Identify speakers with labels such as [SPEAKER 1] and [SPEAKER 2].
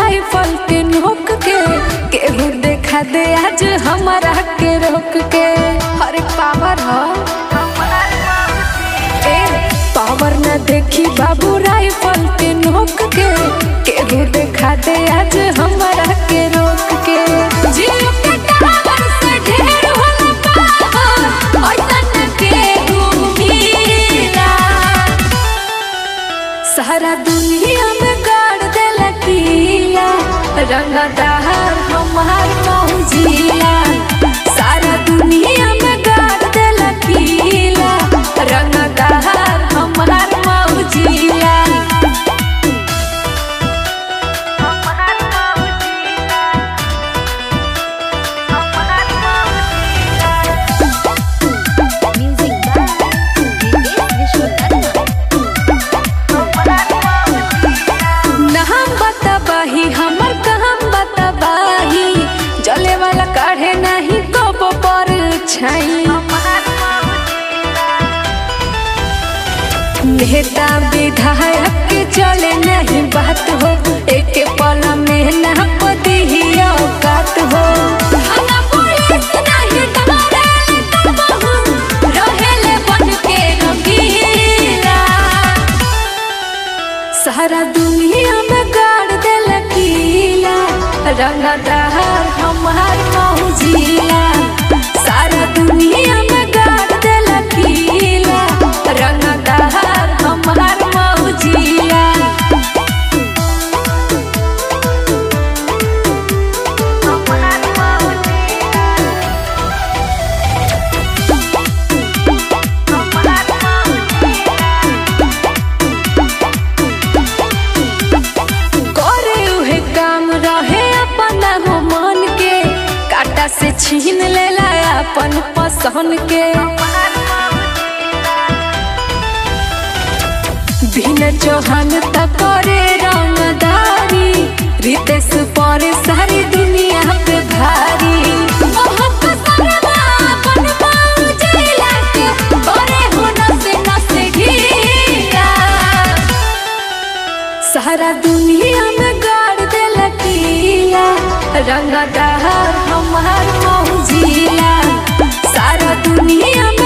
[SPEAKER 1] Rifle के नोक के केहू देखा दे आज हमारा के रोक के। अरे पावर हो पावर न देखी बाबू राइफल के नोक के केहू देखा दे आज हमारा के रोक के। जियो के टावर से ढेर होला पावर ओइसन केहू हीरा सारा दुनिया में गाड़ देला किला रंगदार हमार मौजिया। सारा दुनिया में गाड़ देला किला रंगदार हमार मौजिया। हमर कहम बताबाही जले वाला काढ़े नहीं कब पर छाई। नेता विधायक के चले नहीं बात हो एक पल में ना पदी औकात हो। पुलिस नहीं डरे तबहू रहेले बन के रंगीला सारा दुनिया में गाड़ देला किला रंगदार हमार मौजिया। सारा दुनिया में गाड़ देला किला रंगदार हमार मौजिया। से छीन लेला अपन पसंद के बिन चौहान तक करे रंगदारी रितेश पर सारी दुनिया पे भारी। सारा दुनिया में गाड़ देला किला रंगदार हमार मौजिया। सारा दुनिया